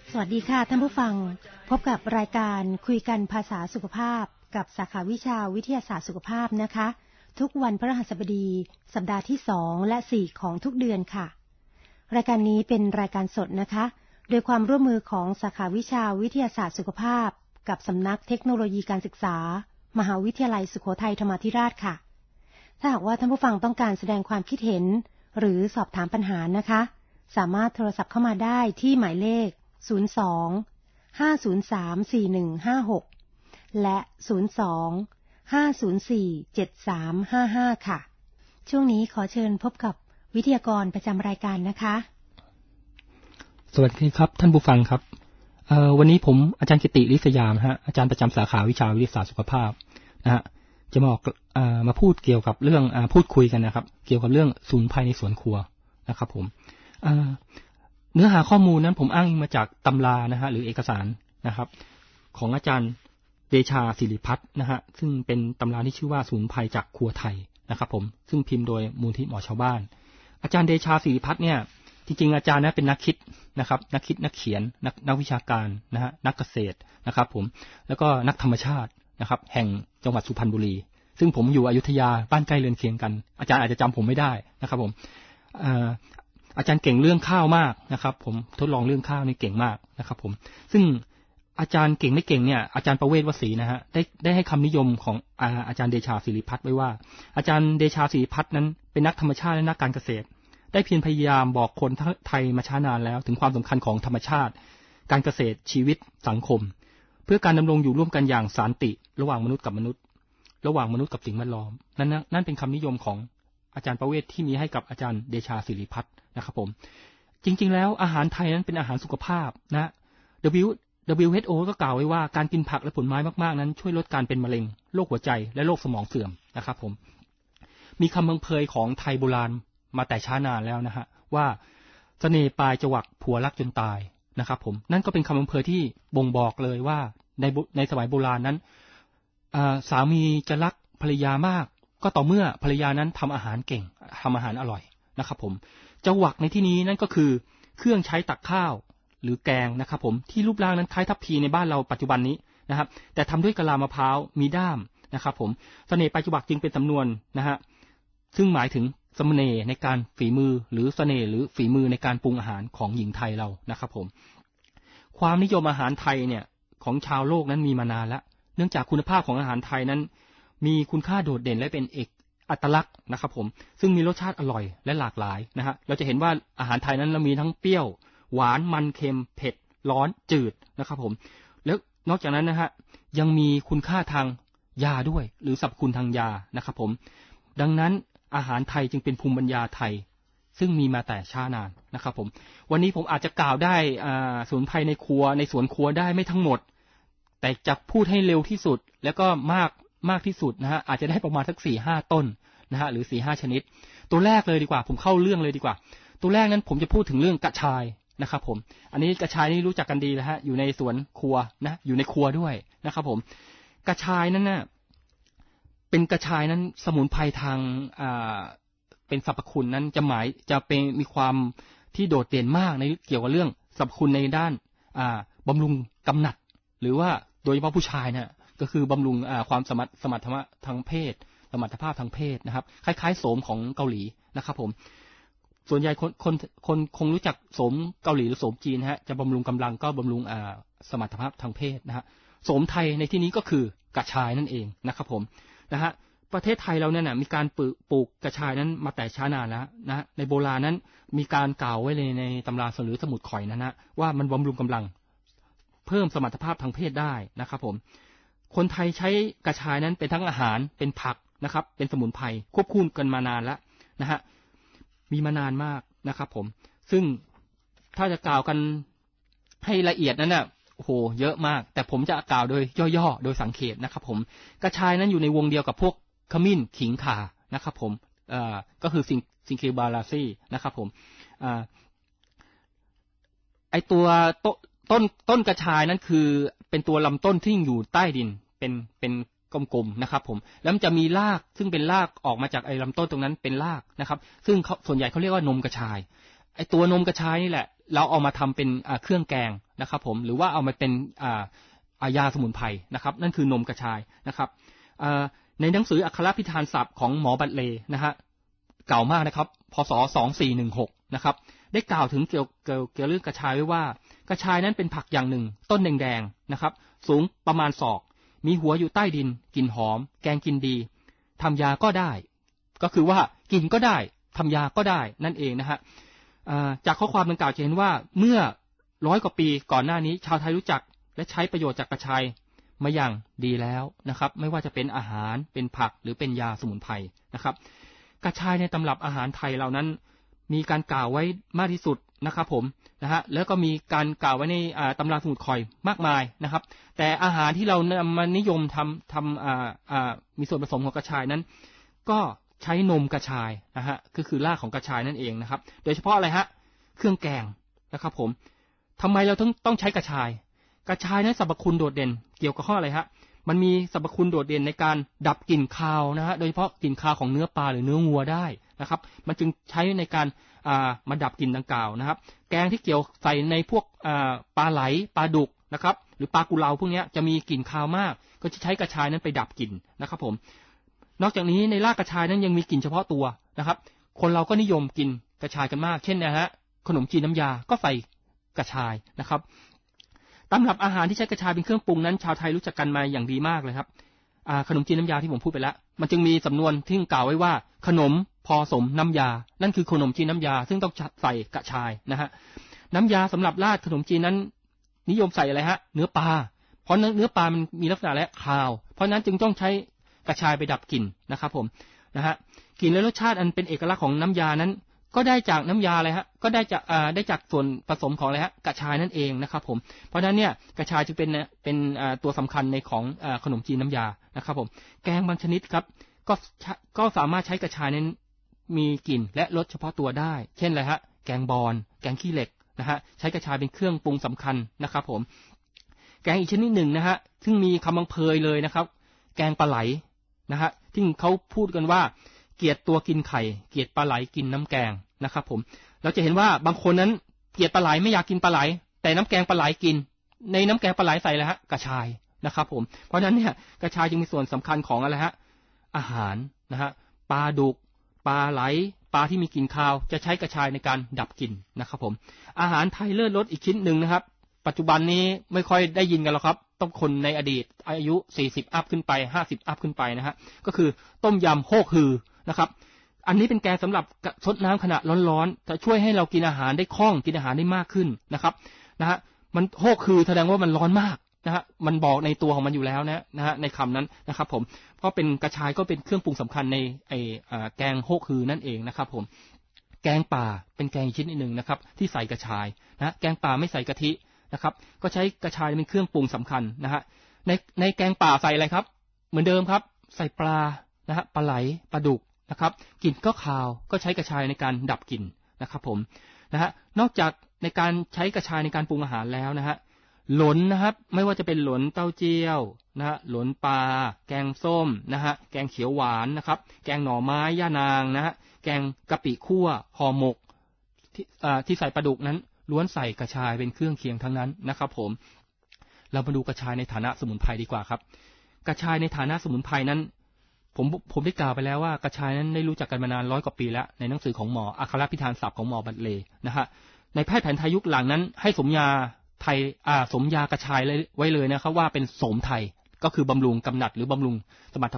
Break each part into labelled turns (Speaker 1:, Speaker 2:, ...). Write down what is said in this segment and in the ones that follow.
Speaker 1: สวัสดีค่ะท่านผู้ฟังพบกับรายการคุยกันภาษาสุขภาพกับสาขาวิชาวิทยาศาสตร์สุขภาพนะคะทุกวันพฤหัสบดีสัปดาห์ที่2และ4ของทุกเดือนค่ะรายการนี้เป็นรายการสดนะคะโดยความร่วมมือของสาขาวิชาวิทยาศาสตร์สุขภาพกับสำนักเทคโนโลยีการศึกษามหาวิทยาลัยสุโขทัยธรรมาธิราชค่ะถ้าหากว่าท่านผู้ฟังต้องการแสดงความคิดเห็นหรือสอบถามปัญหานะคะสามารถโทรศัพท์เข้ามาได้ที่หมายเลข02-503-4156 และ 02-504-7355 ค่ะช่วงนี้ขอเชิญพบกับวิทยากรประจำรายการนะคะ
Speaker 2: สวัสดีครับท่านผู้ฟังครับวันนี้ผมอาจารย์กิติฤทธิ์สยามฮะอาจารย์ประจำสาขาวิชาวิทยาศาสตร์สุขภาพนะฮะจะมาพูดเกี่ยวกับเรื่องพูดคุยกันนะครับเกี่ยวกับเรื่องสมุนไพรในสวนครัวนะครับผมเนื้อหาข้อมูลนั้นผมอ้างอิงมาจากตำรานะฮะหรือเอกสารนะครับของอาจารย์เดชาศิริพัฒน์นะฮะซึ่งเป็นตำราที่ชื่อว่าสมุนไพรจากครัวไทยนะครับผมซึ่งพิมพ์โดยมูลที่หมอชาวบ้านอาจารย์เดชาศิริพัฒน์เนี่ยจริงๆอาจารย์นะเป็นนักคิดนะครับนักคิดนักเขียนนักวิชาการนะฮะนักเกษตรนะครับผมแล้วก็นักธรรมชาตินะครับแห่งจังหวัดสุพรรณบุรีซึ่งผมอยู่อยุธยาบ้านใกล้เรือนเคียงกันอาจารย์อาจจะจำผมไม่ได้นะครับผมอาจารย์เก่งเรื่องข้าวมากนะครับผมทดลองเรื่องข้าวนี่เก่งมากนะครับผมซึ่งอาจารย์เก่งไม่เก่งเนี่ยอาจารย์ประเวศวสีนะฮะได้ให้คำนิยมของอาจารย์เดชาศิริพัฒน์ไว้ว่าอาจารย์เดชาศิริพัฒน์นั้นเป็นนักธรรมชาติและนักการเกษตรได้เพียรพยายามบอกคนไทยมาช้านานแล้วถึงความสำคัญของธรรมชาติการเกษตรชีวิตสังคมเพื่อการดำรงอยู่ร่วมกันอย่างสันติระหว่างมนุษย์กับมนุษย์ระหว่างมนุษย์กับสิ่งแวดล้อมนั่นเป็นคำนิยมของอาจารย์ประเวศที่มีให้กับอาจารย์เดชาศิริพัฒน์นะครับผมจริงๆแล้วอาหารไทยนั้นเป็นอาหารสุขภาพนะ WHO ก็กล่าวไว้ว่าการกินผักและผลไม้มากๆนั้นช่วยลดการเป็นมะเร็งโรคหัวใจและโรคสมองเสื่อมนะครับผมมีคำบังเพยของไทยโบราณมาแต่ช้านานแล้วนะฮะว่าเสน่ห์ปลายจวักผัวรักจนตายนะครับผมนั่นก็เป็นคำบังเพยที่บ่งบอกเลยว่าในสมัยโบราณนั้นสามีจะรักภรรยามากก็ต่อเมื่อภรรยานั้นทำอาหารเก่งทำอาหารอร่อยนะครับผมจวักในที่นี้นั่นก็คือเครื่องใช้ตักข้าวหรือแกงนะครับผมที่รูปร่างนั้นคล้ายทัพพีในบ้านเราปัจจุบันนี้นะครับแต่ทำด้วยกะลามะพร้าวมีด้ามนะครับผมเสน่ห์ปลายจวักจึงเป็นสำนวนนะฮะซึ่งหมายถึงเสน่ห์ในการฝีมือหรือเสน่ห์หรือฝีมือในการปรุงอาหารของหญิงไทยเรานะครับผมความนิยมอาหารไทยเนี่ยของชาวโลกนั้นมีมานานแล้วเนื่องจากคุณภาพของอาหารไทยนั้นมีคุณค่าโดดเด่นและเป็นอัตลักษณ์นะครับผมซึ่งมีรสชาติอร่อยและหลากหลายนะฮะเราจะเห็นว่าอาหารไทยนั้นเรามีทั้งเปรี้ยวหวานมันเค็มเผ็ดร้อนจืดนะครับผมแล้วนอกจากนั้นนะฮะยังมีคุณค่าทางยาด้วยหรือสรรพคุณทางยานะครับผมดังนั้นอาหารไทยจึงเป็นภูมิปัญญาไทยซึ่งมีมาแต่ช้านานนะครับผมวันนี้ผมอาจจะกล่าวได้สมุนไพรในครัวในสวนครัวได้ไม่ทั้งหมดแต่จะพูดให้เร็วที่สุดแล้วก็มากที่สุดนะฮะอาจจะได้ประมาณสัก 4-5 ต้นนะฮะหรือ 4-5 ชนิดตัวแรกเลยดีกว่าผมเข้าเรื่องเลยดีกว่าตัวแรกนั้นผมจะพูดถึงเรื่องกระชายนะครับผมอันนี้กระชายนี่รู้จักกันดีแล้วฮะอยู่ในสวนครัวนะอยู่ในครัวด้วยนะครับผมกระชายนั้นน่ะเป็นกระชายนั้นสมุนไพรทางเป็นสรรพคุณนั้นจะเป็นมีความที่โดดเด่นมากในเกี่ยวกับเรื่องสรรพคุณในด้านบำรุงกำหนัดหรือว่าโดยเฉพาะผู้ชายนะก็คือบำรุงความสมรรถภาพทางเพศสมรรถภาพทางเพศนะครับคล้ายๆโสมของเกาหลีนะครับผมส่วนใหญ่คนคงรู้จักโสมเกาหลีหรือโสมจีนฮะจะบำรุงกำลังก็บำรุงสมรรถภาพทางเพศนะฮะโสมไทยในที่นี้ก็คือกระชายนั่นเองนะครับผมนะฮะประเทศไทยเราเนี่ยนะมีการปลูกกระชายนั้นมาแต่ช้านานแล้วนะในโบราณนั้นมีการกล่าวไว้ในตำราหรือสมุดข่อยนั้นนะว่ามันบำรุงกำลังเพิ่มสมรรถภาพทางเพศได้นะครับผมคนไทยใช้กระชายนั้นเป็นทั้งอาหารเป็นผักนะครับเป็นสมุนไพรควบคู่กันมานานแล้วนะฮะมีมานานมากนะครับผมซึ่งถ้าจะกล่าวกันให้ละเอียดนั้นน่ะโอ้โหเยอะมากแต่ผมจะกล่าวโดยย่อๆโดยสังเขปนะครับผมกระชายนั้นอยู่ในวงเดียวกับพวกขมิ้นขิงข่านะครับผมก็คือซิงคิบาลาซีนะครับผมไอตัวต้นกระชายนั้นคือเป็นตัวลำต้นที่อยู่ใต้ดินเป็นกลมๆนะครับผมแล้วมันจะมีรากซึ่งเป็นรากออกมาจากไอ้ลำต้นตรงนั้นเป็นรากนะครับซึ่งส่วนใหญ่เขาเรียกว่านมกระชายไอ้ตัวนมกระชายนี่แหละเราเอามาทำเป็นเครื่องแกงนะครับผมหรือว่าเอามาเป็นยาสมุนไพรนะครับนั่นคือนมกระชายนะครับในหนังสืออักขระพิธานศัพท์ของหมอบัตเลนะฮะเก่ามากนะครับพศ2416นะครับได้กล่าวถึงเกี่ยวเรื่องกระชายไว้ว่ากระชายนั้นเป็นผักอย่างหนึ่งต้นแดงๆนะครับสูงประมาณศอกมีหัวอยู่ใต้ดินกลิ่นหอมแกงกินดีทำยาก็ได้ก็คือว่ากินก็ได้ทำยาก็ได้นั่นเองนะฮะจากข้อความดังกล่าวจะเห็นว่าเมื่อ100 กว่าปีก่อนหน้านี้ชาวไทยรู้จักและใช้ประโยชน์จากกระชายมาอย่างดีแล้วนะครับไม่ว่าจะเป็นอาหารเป็นผักหรือเป็นยาสมุนไพรนะครับกระชายในตำรับอาหารไทยเหล่านั้นมีการกล่าวไว้มากที่สุดนะครับผมนะฮะแล้วก็มีการกล่าวไว้ในตำราสมุดข่อยมากมายนะครับแต่อาหารที่เรานำมานิยมทำมีส่วนผสมของกระชายนั้นก็ใช้นมกระชายนะฮะคือรากของกระชายนั่นเองนะครับโดยเฉพาะอะไรฮะเครื่องแกงนะครับผมทำไมเราต้องใช้กระชายกระชายนั้นสรรพคุณโดดเด่นเกี่ยวกับข้ออะไรฮะมันมีสรรพคุณโดดเด่นในการดับกลิ่นคาวนะฮะโดยเฉพาะกลิ่นคาวของเนื้อปลาหรือเนื้องัวได้นะครับมันจึงใช้ในการมาดับกลิ่นดังกล่าวนะครับแกงที่เกี่ยวใส่ในพวกปลาไหลปลาดุกนะครับหรือปลากุเลาพวกนี้จะมีกลิ่นคาวมากก็จะใช้กระชายนั้นไปดับกลิ่นนะครับผมนอกจากนี้ในรากกระชายนั้นยังมีกลิ่นเฉพาะตัวนะครับคนเราก็นิยมกินกระชายกันมากเช่นนะฮะขนมจีนน้ำยาก็ใส่กระชายนะครับตำรับอาหารที่ใช้กระชายเป็นเครื่องปรุงนั้นชาวไทยรู้จักกันมาอย่างดีมากเลยครับขนมจีนน้ำยาที่ผมพูดไปแล้วมันจึงมีสำนวนที่กล่าวไว้ว่าขนมพอสมน้ำยานั่นคือขนมจีนน้ำยาซึ่งต้องใส่กระชายนะฮะน้ำยาสำหรับราดขนมจีนนั้นนิยมใส่อะไรฮะเนื้อปลาเพราะเนื้อปลามันมีลักษณะและคาวเพราะนั้นจึงต้องใช้กระชายไปดับกลิ่นนะครับผมนะฮะกลิ่นและรสชาติอันเป็นเอกลักษณ์ของน้ำยานั้นก็ได้จากน้ำยาอะไรฮะก็ได้จากส่วนผสมของอะไรฮะกระชายนั่นเองนะครับผมเพราะฉะนั้นเนี่ยกระชายจึงเป็นตัวสำคัญในของขนมจีนน้ำยานะครับผมแกงบางชนิดครับก็สามารถใช้กระชายนั้นมีกลิ่นและรสเฉพาะตัวได้เช่นอะไรฮะแกงบอนแกงขี้เหล็กนะฮะใช้กระชายเป็นเครื่องปรุงสำคัญนะครับผมแกงอีกชนิดหนึ่งนะฮะซึ่งมีคำบังเพยเลยนะครับแกงปลาไหลนะฮะที่เขาพูดกันว่าเกลียดตัวกินไข่เกลียดปลาไหลกินน้ำแกงนะครับผมเราจะเห็นว่าบางคนนั้นเกลียดปลาไหลไม่อยากกินปลาไหลแต่น้ำแกงปลาไหลกินในน้ำแกงปลาไหลใส่อะไรฮะกระชายนะครับผมเพราะฉะนั้นเนี่ยกระชายจึงมีส่วนสำคัญของอะไรฮะอาหารนะฮะปลาดุกปลาไหลปลาที่มีกลิ่นคาวจะใช้กระชายในการดับกลิ่นนะครับผมอาหารไทยเลิศรสอีกชิ้นหนึ่งนะครับปัจจุบันนี้ไม่ค่อยได้ยินกันแล้วครับต้องคนในอดีตอายุ40อัพขึ้นไป50อัพขึ้นไปนะฮะก็คือต้มยำโฮกฮือนะครับอันนี้เป็นแกงสำหรับซดน้ำขณะร้อนๆจะช่วยให้เรากินอาหารได้คล่องกินอาหารได้มากขึ้นนะครับนะฮะมันโฮกฮือแสดงว่ามันร้อนมากนะฮะมันบอกในตัวของมันอยู่แล้วนะฮะในคำนั้นนะครับผมเพราะเป็นกระชายก็เป็นเครื่องปรุงสำคัญในแกงโฮกฮือนั่นเองนะครับผมแกงป่าเป็นแกงชิ้นหนึ่งนะครับที่ใส่กระชายนะแกงป่าไม่ใส่กะทินะครับก็ใช้กระชายเป็นเครื่องปรุงสำคัญนะฮะในแกงป่าใส่อะไรครับเหมือนเดิมครับใส่ปลานะฮะปลาไหลปลาดุกนะครับกลิ่นก็คาวก็ใช้กระชายในการดับกลิ่นนะครับผมนะฮะนอกจากในการใช้กระชายในการปรุงอาหารแล้วนะฮะหลนนะครับไม่ว่าจะเป็นหลนเต้าเจี้ยวนะฮะหลนปลาแกงส้มนะฮะแกงเขียวหวานนะครับแกงหน่อไม้ย่านางนะฮะแกงกะปิคั่วห่อหมกที่ใส่ปลาดุกนั้นล้วนใส่กระชายเป็นเครื่องเคียงทั้งนั้นนะครับผมเรามาดูกระชายในฐานะสมุนไพรดีกว่าครับกระชายในฐานะสมุนไพรนั้นผมได้กล่าวไปแล้วว่ากระชายนั้นได้รู้จักกันมานาน100 กว่าปีแล้วในหนังสือของหมออัครพิธานศัพท์ของหมอบัตเลนะฮะในแพทย์แผนไทยยุคหลังนั้นให้สมยาไทยสมยากระชายไว้เลยนะครับว่าเป็นโสมไทยก็คือบำรุงกำหนัดหรือบำรุงสมรรถ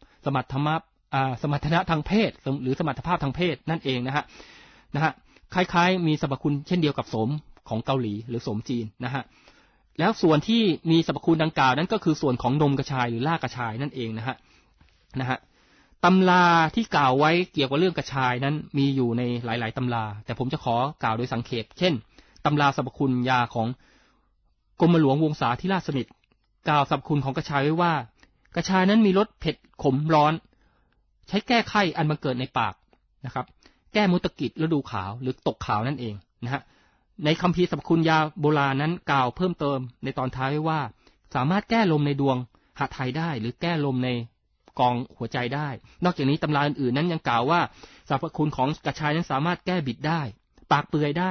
Speaker 2: นะทางเพศหรือสมรรถภาพทางเพศนั่นเองนะฮะคล้ายๆมีสรรพคุณเช่นเดียวกับโสมของเกาหลีหรือโสมจีนนะฮะแล้วส่วนที่มีสรรพคุณดังกล่าวนั้นก็คือส่วนของนมกระชายหรือรากกระชายนั่นเองนะฮะตำราที่กล่าวไว้เกี่ยวกับเรื่องกระชายนั้นมีอยู่ในหลายๆตำราแต่ผมจะขอกล่าวโดยสังเขปเช่นตำราสรรพคุณยาของกรมหลวงวงศาธิราชสนิทกล่าวสรรพคุณของกระชายไว้ว่ากระชายนั้นมีรสเผ็ดขมร้อนใช้แก้ไข้อันบังเกิดในปากนะครับแก้มุตกิจฤดูขาวหรือตกขาวนั่นเองนะฮะในคัมภีร์สรรพคุณยาโบราณนั้นกล่าวเพิ่มเติมในตอนท้ายไว้ว่าสามารถแก้ลมในดวงหฤทัยได้หรือแก้ลมในกองหัวใจได้นอกจากนี้ตำราอื่นๆนั้นยังกล่าวว่าสรรพคุณของกระชายนั้นสามารถแก้บิดได้ปากเปื่อยได้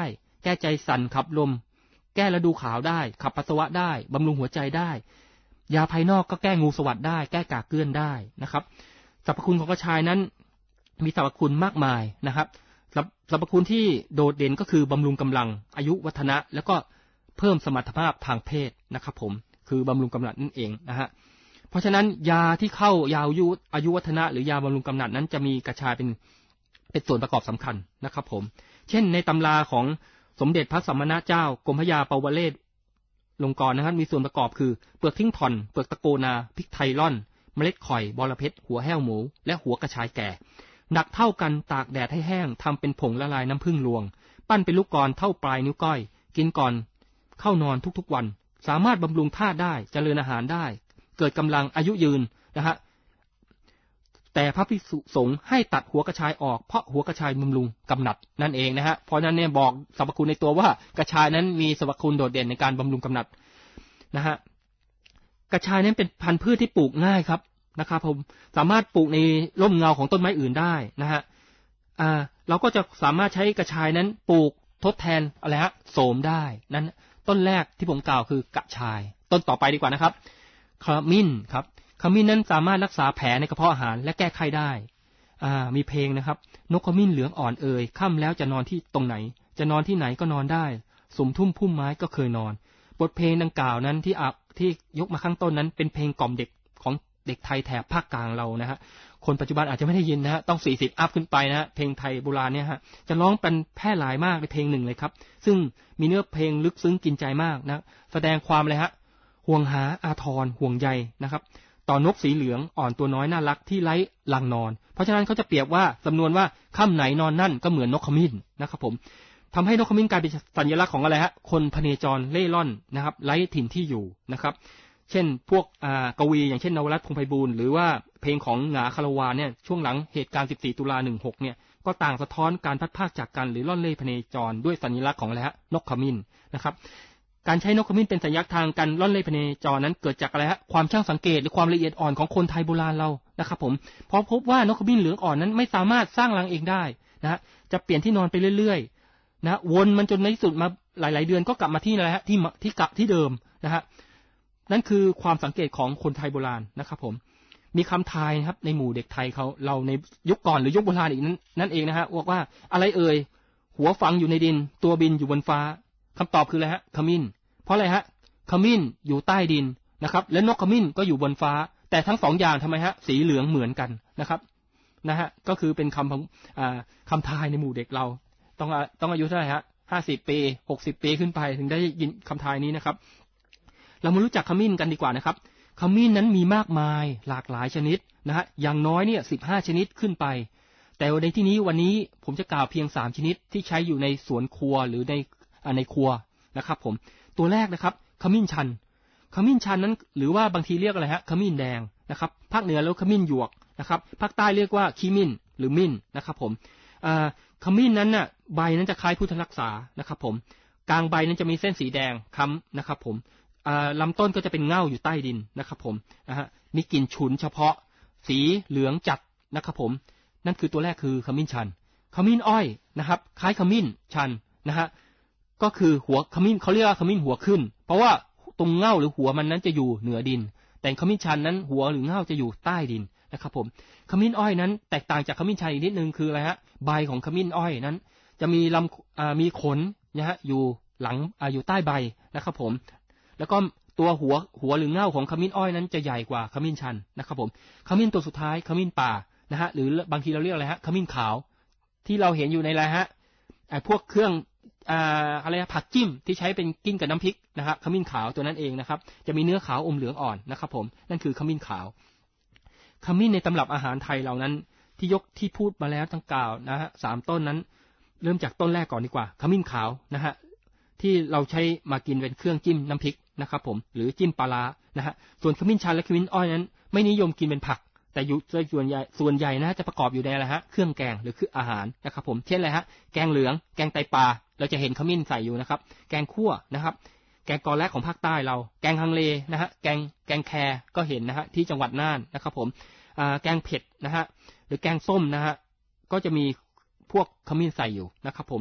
Speaker 2: แก้ใจสั่นขับลมแก้ฤดูขาวได้ขับปัสสาวะได้บำรุงหัวใจได้ยาภายนอกก็แก้งูสวัสดได้แก้กากเกลื่อนได้นะครับสรรพคุณของกระชายนั้นมีสรรพคุณมากมายนะครับสรรพคุณที่โดดเด่นก็คือบำรุงกำลังอายุวัฒนะแล้วก็เพิ่มสมรรถภาพทางเพศนะครับผมคือบำรุงกำลังนั่นเองนะฮะเพราะฉะนั้นยาที่เข้ายาอายุวัฒนะหรือยาบำรุงกำลังนั้นจะมีกระชายเป็นส่วนประกอบสำคัญนะครับผมเช่นในตำราของสมเด็จพระสัมมาเจ้ากรมพระยาปวเรศลงกรณ์นะครับมีส่วนประกอบคือเปลือกทิ้งถ่อนเปลือกตะโกนาพริกไทยร่อนเมล็ดข่อยบอระเพ็ดหัวแห้วหมูและหัวกระชายแก่หนักเท่ากันตากแดดให้แห้งทำเป็นผงละลายน้ำผึ้งลวงปั้นเป็นลูกกลอนเท่าปลายนิ้วก้อยกินก่อนเข้านอนทุกๆวันสามารถบำรุงธาตุได้เจริญอาหารได้เกิดกำลังอายุยืนนะฮะแต่พระภิกษุสงฆ์ให้ตัดหัวกระชายออกเพราะหัวกระชายบำรุงกำหนัดนั่นเองนะฮะเพราะนั้นเนี่ยบอกสรรพคุณในตัวว่ากระชายนั้นมีสรรพคุณโดดเด่นในการบำรุงกำหนัดนะฮะกระชายนั้นเป็นพันธุ์พืชที่ปลูกง่ายครับนะครับผมสามารถปลูกในร่มเงาของต้นไม้อื่นได้นะฮะเราก็จะสามารถใช้กระชายนั้นปลูกทดแทนอะไรฮะโสมได้นั้นต้นแรกที่ผมกล่าวคือกระชายต้นต่อไปดีกว่านะครับขมิ้นครับขมิ้นนั้นสามารถรักษาแผลในกระเพาะอาหารและแก้ไข้ได้มีเพลงนะครับนกขมิ้นเหลืองอ่อนเอ่ยค่ำแล้วจะนอนที่ตรงไหนจะนอนที่ไหนก็นอนได้สมทุ่มพุ่มไม้ก็เคยนอนบทเพลงดังกล่าวนั้นที่ยกมาข้างต้นนั้นเป็นเพลงกล่อมเด็กของเด็กไทยแถบภาคกลางเรานะฮะคนปัจจุบันอาจจะไม่ได้ยินนะฮะต้อง40อัพขึ้นไปนะฮะเพลงไทยโบราณเนี่ยฮะจะร้องเป็นแพร่หลายมากในเพลงหนึ่งเลยครับซึ่งมีเนื้อเพลงลึกซึ้งกินใจมากนะแสดงความอะไรฮะห่วงหาอาทรห่วงใยนะครับต่อนกสีเหลืองอ่อนตัวน้อยน่ารักที่ไร้ลังนอนเพราะฉะนั้นเขาจะเปรียบว่าสำนวนว่าค่ำไหนนอนนั่นก็เหมือนนกขมิ้นนะครับผมทำให้นกขมิ้นกลายเป็นสัญลักษณ์ของอะไรฮะคนพเนจรเล่ร่อนนะครับไร้ถิ่นที่อยู่นะครับเช่นพวกกวีอย่างเช่นนวรัตน์พงษ์ไพบูลย์หรือว่าเพลงของหงาคารวาเนี่ยช่วงหลังเหตุการณ์14ตุลา16เนี่ยก็ต่างสะท้อนการพัดพากจากกันหรือล่อนเล่พเนจรด้วยสัญลักษณ์ของอะไรฮะนกขมิ้นนะครับการใช้นกขมิ้นเป็นสัญลักษณ์ทางการล่อนเล่พเนจรนั้นเกิดจากอะไรฮะความช่างสังเกตหรือความละเอียดอ่อนของคนไทยโบราณเรานะครับผมเพราะพบว่านกขมิ้นเหลืองอ่อนนั้นไม่สามารถสร้างรังเองได้นะฮะจะเปลี่ยนที่นอนไปเรื่อยๆนะวนมันจนในที่สุดมาหลายๆเดือนก็กลับมาที่อะไรฮะที่เดิมนะฮะนั่นคือความสังเกตของคนไทยโบราณนะครับผมมีคำทายนะครับในหมู่เด็กไทยเราในยุคก่อนหรือยุคโบราณอีกนั่นเองนะฮะว่าอะไรเอ่ยหัวฝังอยู่ในดินตัวบินอยู่บนฟ้าคำตอบคืออะไรฮะขมิ้นเพราะอะไรฮะขมิ้นอยู่ใต้ดินนะครับและนกขมิ้นก็อยู่บนฟ้าแต่ทั้งสองอย่างทำไมฮะสีเหลืองเหมือนกันนะครับนะฮะก็คือเป็นคำทายในหมู่เด็กเราต้องอายุเท่าไหร่ฮะ50 ปี60 ปีขึ้นไปถึงได้ยินคำทายนี้นะครับเรามารู้จักขมิ้นกันดีกว่านะครับขมิ้นนั้นมีมากมายหลากหลายชนิดนะฮะอย่างน้อยเนี่ย15 ชนิดขึ้นไปแต่ในที่นี้วันนี้ผมจะกล่าวเพียง3 ชนิดที่ใช้อยู่ในสวนครัวหรือในครัวนะครับผมตัวแรกนะครับขมิ้นชันนั้นหรือว่าบางทีเรียกอะไรฮะขมิ้นแดงนะครับภาคเหนือแล้วขมิ้นหยวกนะครับภาคใต้เรียกว่าขี้มิ้นหรือมิ้นนะครับผมขมิ้นนั้นน่ะใบนั้นจะคล้ายพุทธรักษานะครับผมกลางใบนั้นจะมีเส้นสีแดงค้ำนะครับผมลำต้นก็จะเป็นเง่าอยู่ใต้ดินนะครับผมนะฮะมีกลิ่นฉุนเฉพาะสีเหลืองจัดนะครับผมนั่นคือตัวแรกคือขมิ้นชันขมิ้นอ้อยนะครับคล้ายขมิ้นชันนะฮะก็คือหัวขมิ้นเขาเรียกว่าขมิ้นหัวขึ้นเพราะว่าตรงเง่าหรือหัวมันนั้นจะอยู่เหนือดินแต่ขมิ้นชันนั้นหัวหรือเง่าจะอยู่ใต้ดินนะครับผมขมิ้นอ้อยนั้นแตกต่างจากขมิ้นชันอีกนิดนึงคืออะไรฮะใบของขมิ้นอ้อยนั้นจะมีมีขนนะฮะอยู่หลังอยู่ใต้ใบนะครับผมแล้วก็ตัวหัวหรือเง่าของขมิ้นอ้อยนั้นจะใหญ่กว่าขมิ้นชันนะครับผมขมิ้นตัวสุดท้ายขมิ้นป่านะฮะหรือบางทีเราเรียกอะไรฮะขมิ้นขาวที่เราเห็นอยู่ในอะไรฮะพวกเครื่องอะไรผักจิ้มที่ใช้เป็นกินกับน้ำพริกนะครับขมิ้นขาวตัวนั้นเองนะครับจะมีเนื้อขาวอมเหลืองอ่อนนะครับผมนั่นคือขมิ้นขาวขมิ้นในตำรับอาหารไทยเหล่านั้นที่พูดมาแล้วตั้งกล่าวนะฮะ3 ต้นนั้นเริ่มจากต้นแรกก่อนดีกว่าขมิ้นขาวนะฮะที่เราใช้มากินเป็นเครื่องจิ้มน้ำพริกนะครับผมหรือจิ้มปลาร้านะฮะส่วนขมิ้นชันและขมิ้นอ้อยนั้นไม่นิยมกินเป็นผักแต่ส่วนใหญ่นะจะประกอบอยู่ในอะไรฮะเครื่องแกงหรือคืออาหารนะครับผมเช่นอะไรฮะแกงเหลืองแกงไตปลาเราจะเห็นขมิ้นใส่อยู่นะครับแกงคั่วนะครับแกงกอแลกของภาคใต้เราแกงฮังเลนะฮะแกงแคก็เห็นนะฮะที่จังหวัดน่านนะครับผมแกงเผ็ดนะฮะหรือแกงส้มนะฮะก็จะมีพวกขมิ้นใส่อยู่นะครับผม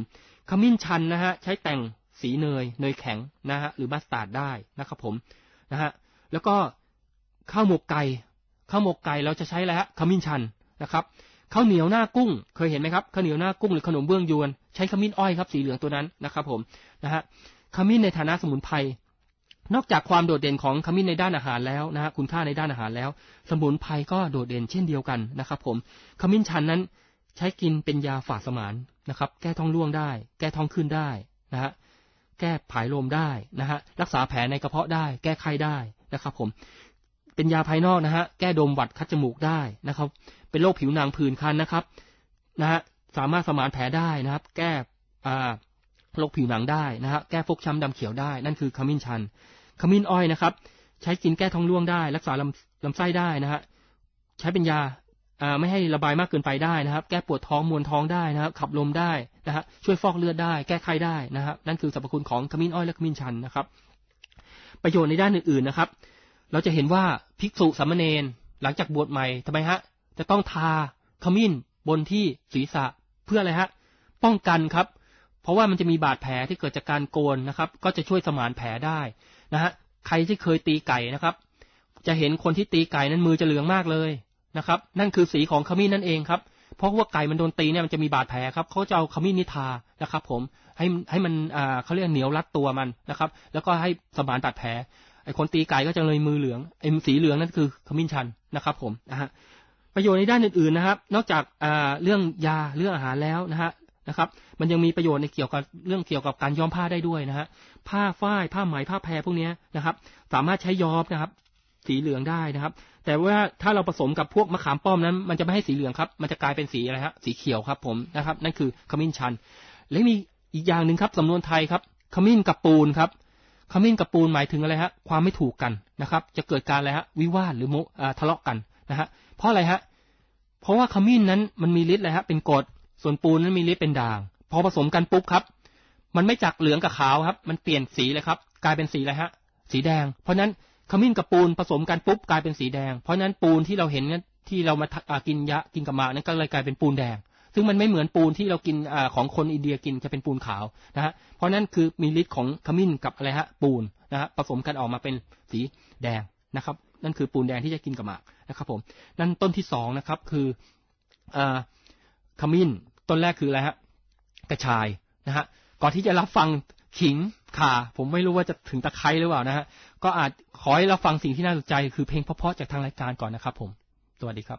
Speaker 2: ขมิ้นชันนะฮะใช้แต่งสีเนยแข็งนะฮะหรือมัสตาร์ดได้นะครับผมนะฮะแล้วก็ข้าวหมกไก่เราจะใช้อะไรฮะขมิ้นชันนะครับข้าวเหนียวหน้ากุ้งเคยเห็นไหมครับข้าวเหนียวหน้ากุ้งหรือขนมเบื้องยวนใช้ขมิ้นอ้อยครับสีเหลืองตัวนั้นนะครับผมนะฮะขมิ้นในฐานะสมุนไพรนอกจากความโดดเด่นของขมิ้นในด้านอาหารแล้วนะฮะคุณค่าในด้านอาหารแล้วสมุนไพรก็โดดเด่นเช่นเดียวกันนะครับผมขมิ้นชันนั้นใช้กินเป็นยาฝาดสมานนะครับแก้ท้องร่วงได้แก้ท้องขึ้นได้นะฮะแก้ผายลมได้นะฮะรักษาแผลในกระเพาะได้แก้ไข้ได้นะครับผมเป็นยาภายนอกนะฮะแก้ดมหวัดคัดจมูกได้นะครับเป็นโรคผิวหนังผื่นคันนะครับนะฮะสามารถสมานแผลได้นะครับแก้โรคผิวหนังได้นะฮะแก้ฟกช้ำดำเขียวได้นั่นคือขมิ้นชันขมิ้นอ้อยนะครับใช้กินแก้ท้องร่วงได้รักษาลำไส้ได้นะฮะใช้เป็นยาไม่ให้ระบายมากเกินไปได้นะครับแก้ปวดท้องมวนท้องได้นะครับขับลมได้นะฮะช่วยฟอกเลือดได้แก้ไข้ได้นะฮะนั่นคือสรรพคุณของขมิ้นอ้อยและขมิ้นชันนะครับประโยชน์ในด้านอื่นๆนะครับเราจะเห็นว่าภิกษุสามเณรหลังจากบวชใหม่ทำไมฮะจะต้องทาขมิ้นบนที่ศีรษะเพื่ออะไรฮะป้องกันครับเพราะว่ามันจะมีบาดแผลที่เกิดจากการโกนนะครับก็จะช่วยสมานแผลได้นะฮะใครที่เคยตีไก่นะครับจะเห็นคนที่ตีไก่นั้นมือจะเหลืองมากเลยนะครับนั่นคือสีของขมิ้นนั่นเองครับเพราะว่าไก่มันโดนตีเนี่ยมันจะมีบาดแผลครับเขาจะเอาขมิ้นนิทานะครับผมให้มันเขาเรียกเหนียวรัดตัวมันนะครับแล้วก็ให้สมานบาดแผลไอ้คนตีไก่ก็จะเลยมือเหลืองไอ้สีเหลืองนั่นคือขมิ้นชันนะครับผมนะฮะประโยชน์ในด้านอื่นๆนะครับนอกจากเรื่องยาเรื่องอาหารแล้วนะครับมันยังมีประโยชน์ในเกี่ยวกับการย้อมผ้าได้ด้วยนะฮะผ้าฝ้ายผ้าไหมผ้าแพรพวกนี้นะครับสามารถใช้ย้อมนะครับสีเหลืองได้นะครับแต่ว่าถ้าเราผสมกับพวกมะขามป้อมนั้นมันจะไม่ให้สีเหลืองครับมันจะกลายเป็นสีอะไรฮะสีเขียวครับผมนะครับนั่นคือขมิ้นชันและมีอีกอย่างหนึ่งครับสำนวนไทยครับขมิ้นกับปูนครับขมิ้นกับปูนหมายถึงอะไรฮะความไม่ถูกกันนะครับจะเกิดการอะไรฮะวิวาทหรือทะเลาะกันนะฮะเพราะอะไรฮะเพราะว่าขมิ้นนั้นมันมีฤทธิ์อะไรฮะเป็นกรดส่วนปูนนั้นมีฤทธิ์เป็นด่างพอผสมกันปุ๊บครับมันไม่จากเหลืองกับขาวครับมันเปลี่ยนสีเลยครับกลายเป็นสีอะไรฮะสีแดงเพราะนั้นขมิ้นกับปูนผสมกันปุ๊บกลายเป็นสีแดงเพราะนั้นปูนที่เราเห็นที่เรามากินกับหมากนั้นก็เลยกลายเป็นปูนแดงซึ่งมันไม่เหมือนปูนที่เรากินของคนอินเดียกินจะเป็นปูนขาวนะฮะเพราะนั้นคือมีฤทธิ์ของขมิ้นกับอะไรฮะปูนนะฮะผสมกันออกมาเป็นสีแดงนะครับนั่นคือปูนแดงที่จะกินกับหมากนะครับผมนั่นต้นที่สองนะครับคือขมิ้นต้นแรกคืออะไรฮะกระชายนะฮะก่อนที่จะรับฟังขิงข่าผมไม่รู้ว่าจะถึงตะไคร้หรือเปล่านะฮะก็อาจขอให้เราฟังสิ่งที่น่าสนใจคือเพลงเพราะๆจากทางรายการก่อนนะครับผมสวัสดีครับ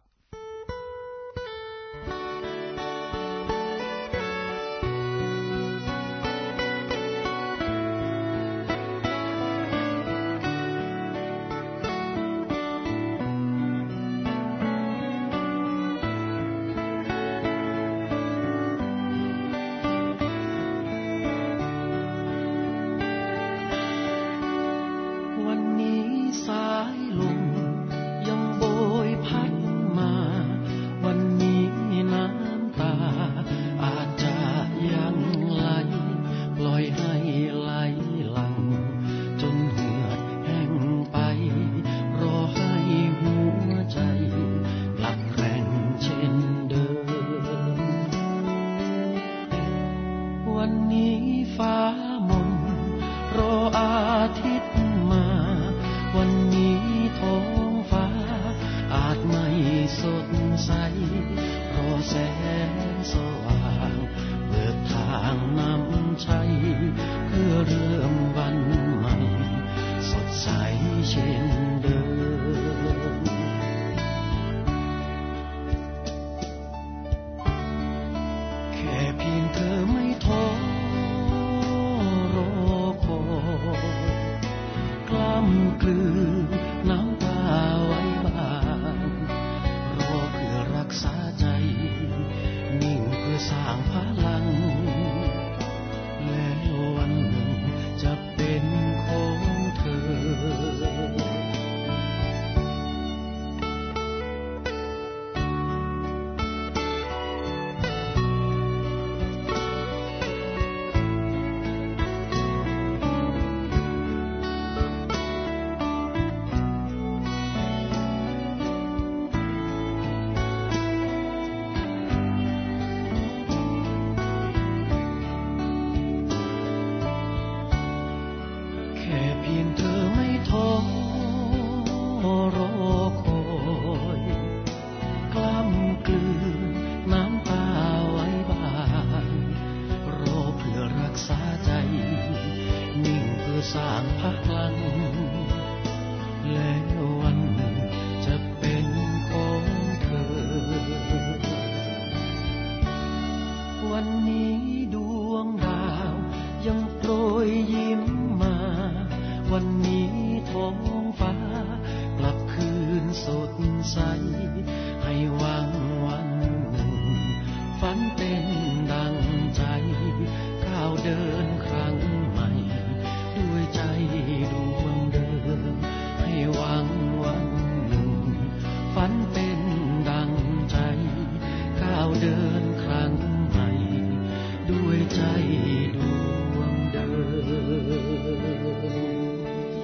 Speaker 3: สร้างพลังแล้ววันหนึ่งจะเป็นงเธอไม่ท้อรอคอยกล้ำกลืนน้ำตาไว้บ้างรอเพื่อรักษาใจนิ่งเพื่อสร้างพลังแล้ววันหนึ่งจะเป็นของเธอวันนี้ดวงดาวยังโปรยยิ้มมาวันนี้ท้องฟ้ากลับคืนสดใสให้หวังวันหนึ่งฝันเป็นดังใจก้าวเดินครั้งใหม่ด้วยใจดวงเดิมให้หวังวันหนึ่งฝันเป็นดังใจก้าวเดินครั้งใหม่ด้วยใจดวงเดิม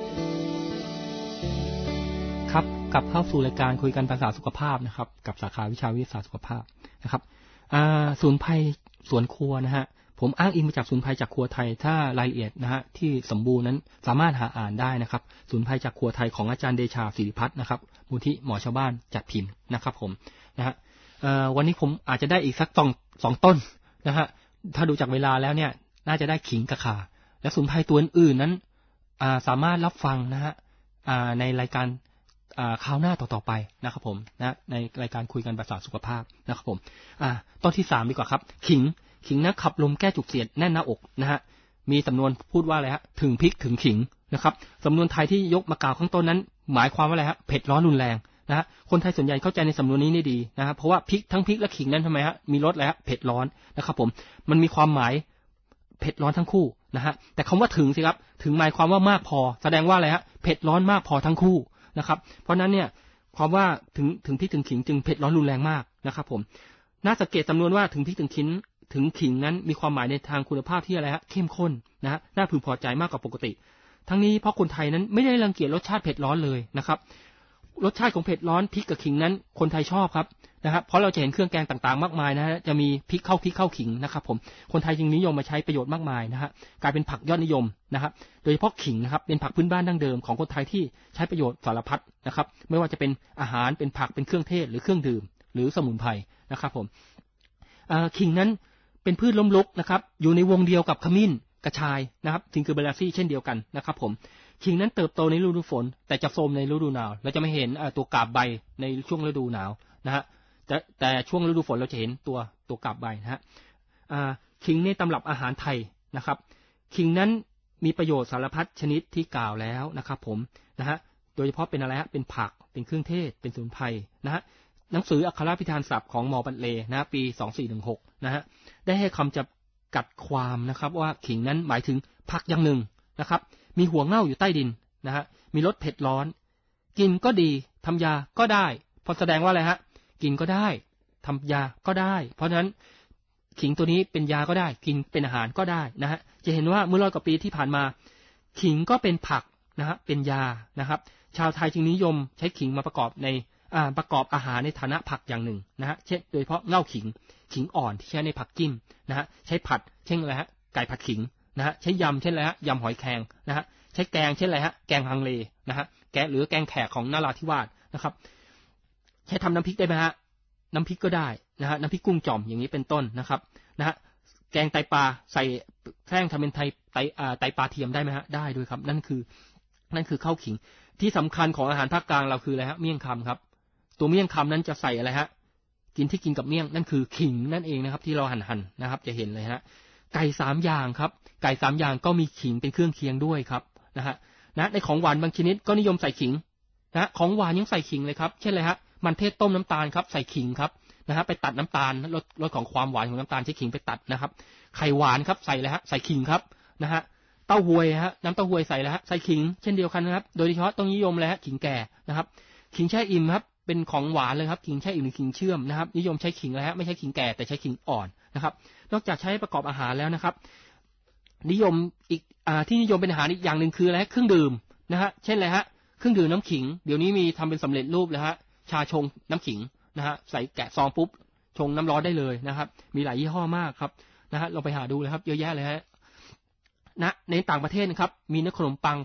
Speaker 2: ครับกลับเข้าสู่รายการคุยกันภาษาสุขภาพนะครับกับสาขาวิชาวิทยาศาสตร์สุขภาพนะครับสมุนไพรสวนครัวนะฮะผมอ้างอิงมาจากสมุนไพรจากครัวไทยถ้ารายละเอียดนะฮะที่สมบูรณ์นั้นสามารถหาอ่านได้นะครับสมุนไพรจากครัวไทยของอาจารย์เดชาศิริพัฒน์นะครับมูลที่หมอชาวบ้านจัดพิมพ์นะครับผมนะฮะวันนี้ผมอาจจะได้อีกสักสองต้นนะฮะถ้าดูจากเวลาแล้วเนี่ยน่าจะได้ขิงกับข่าและสมุนไพรตัวอื่นนั้นสามารถรับฟังนะฮะในรายการคราวหน้าต่อๆไปนะครับผมนะในรายการคุยกันภาษาสุขภาพนะครับผมต้นที่3ดีกว่าครับขิงนะขับลมแก้จุกเสียดแน่นหน้าอกนะฮะมีสำนวนพูดว่าอะไรฮะถึงพริกถึงขิงนะครับสำนวนไทยที่ยกมากล่าวข้างต้นนั้นหมายความว่าอะไรฮะเผ็ดร้อนรุนแรงนะฮะคนไทยส่วนใหญ่เข้าใจในสำนวนนี้ได้ดีนะฮะเพราะว่าพริกทั้งพริกและขิงนั้นทำไมฮะมีรสอะไรฮะเผ็ดร้อนนะครับผมมันมีความหมายเผ็ดร้อนทั้งคู่นะฮะแต่คำว่าถึงสิครับถึงหมายความว่ามากพอแสดงว่าอะไรฮะเผ็ดร้อนมากพอทั้งคู่นะครับเพราะนั้นเนี่ยความว่าถึงพริกถึงขิงจึงเผ็ดร้อนรุนแรงมากนะครับผมน่าสังเกตสำนวนว่าถึงพริกถึงขิงนั้นมีความหมายในทางคุณภาพที่อะไรฮะเข้มข้นนะฮะน่าพึงพอใจมากกว่าปกติทั้งนี้เพราะคนไทยนั้นไม่ได้รังเกียจรสชาติเผ็ดร้อนเลยนะครับรสชาติของเผ็ดร้อนพริกกับขิงนั้นคนไทยชอบครับนะครับเพราะเราจะเห็นเครื่องแกงต่างๆมากมายนะฮะจะมีพริกเข้าขิงนะครับผมคนไทยจึงนิยมมาใช้ประโยชน์มากมายนะฮะกลายเป็นผักยอดนิยมนะครับโดยเฉพาะขิงนะครับเป็นผักพื้นบ้านดั้งเดิมของคนไทยที่ใช้ประโยชน์สารพัดนะครับไม่ว่าจะเป็นอาหารเป็นผักเป็นเครื่องเทศหรือเครื่องดื่มหรือสมุนไพรนะครับผมขิงนั้นเป็นพืชล้มลุกนะครับอยู่ในวงเดียวกับขมิ้นกระชายนะครับทิงเกอร์เบลาซี่เช่นเดียวกันนะครับผมขิงนั้นเติบโตในฤดูฝนแต่จะโทรมในฤดูหนาวเราจะไม่เห็นตัวกาบใบในช่วงฤดูหนาวนะฮะแต่ช่วงฤดูฝนเราจะเห็นตัวกาบใบนะฮะขิงในตำรับอาหารไทยนะครับขิงนั้นมีประโยชน์สารพัดชนิดที่กล่าวแล้วนะครับผมนะฮะโดยเฉพาะเป็นอะไรฮะเป็นผักเป็นเครื่องเทศเป็นสมุนไพรนะฮะหนังสืออักขระพิธานศัพท์ของม.บัณเลนะปี2416นะฮะได้ให้คำจำกัดความนะครับว่าขิงนั้นหมายถึงผักอย่างหนึ่งนะครับมีหัวเง่าอยู่ใต้ดินนะฮะมีรสเผ็ดร้อนกินก็ดีทำยาก็ได้พอแสดงว่าอะไรฮะกินก็ได้ทำยาก็ได้เพราะฉะนั้นขิงตัวนี้เป็นยาก็ได้กินเป็นอาหารก็ได้นะฮะจะเห็นว่าเมื่อ100 กว่าปีที่ผ่านมาขิงก็เป็นผักนะฮะเป็นยานะครับชาวไทยจึงนิยมใช้ขิงมาประกอบอาหารในฐานะผักอย่างหนึ่งนะฮะเช่นโดยเฉพาะเง่าขิงอ่อนที่ใช้ในผักจิ้มนะฮะใช้ผัดเช่นอะไรฮะไก่ผัดขิงนะฮะใช้ยำเช่นอะไรฮะยำหอยแครงนะฮะใช้แกงเช่นอะไรฮะแกงฮังเลนะฮะหรือแกงแขกของนราธิวาสนะครับใช้ทำน้ำพริกได้ไหมฮะน้ำพริกก็ได้นะฮะน้ำพริกกุ้งจ่อมอย่างนี้เป็นต้นนะครับนะฮะแกงไตปลาใส่แกล้งทำเป็นไตปลาเทียมได้ไหมฮะได้ด้วยครับนั่นคือข้าวขิงที่สำคัญของอาหารภาคกลางเราคืออะไรฮะเมี่ยงคำครับตัวเมี่ยงคำนั้นจะใส่อะไรฮะที่กินกับเมี่ยงนั่นคือขิงนั่นเองนะครับที่เราหั่นนะครับจะเห็นเลยฮะไก่3 อย่างครับไก่3 อย่างก็มีขิงเป็นเครื่องเคียงด้วยครับนะฮะในของหวานบางชนิดก็นิยมใส่ขิงนะของหวานยังใส่ขิงเลยครับเช่นอะไรฮะมันเทศต้มน้ำตาลครับใส่ขิงครับนะฮะไปตัดน้ำตาลลดของความหวานของน้ำตาลใช้ขิงไปตัดนะครับไข่หวานครับใส่เลยฮะใส่ขิงครับนะฮะเต้าหวยฮะน้ำเต้าหวยใส่แล้วฮะใส่ขิงเช่นเดียวกันนะครับโดยเฉพาะต้องนิยมเลยฮะขิงแก่นะครับขิงแช่อิ่มครับเป็นของหวานเลยครับขิงแช่อิ่มหรือขิงเชื่อมนะครับนิยมใช้ขิงแล้วฮะไม่ใช่ขิงแก่แต่ใช้ขิงอ่อนนะครับนอกจากใช้ประกอบอาหารแล้วนะครับนิยมอีกที่นิยมเป็นอาหารอีกอย่างหนึ่งคืออะไรเครื่องดื่มนะฮะเช่นอะไรฮะเครื่องดื่มน้ำขิงเดี๋ยวนี้มีทำเป็นสำเร็จรูปแล้วฮะชาชงน้ำขิงนะฮะใส่แกะซองปุ๊บชงน้ำร้อนได้เลยนะครับมีหลายยี่ห้อมากครับนะฮะเราไปหาดูเลยครับเยอะแยะเลยฮะในต่างประเทศนะครับมีขนมปังครับ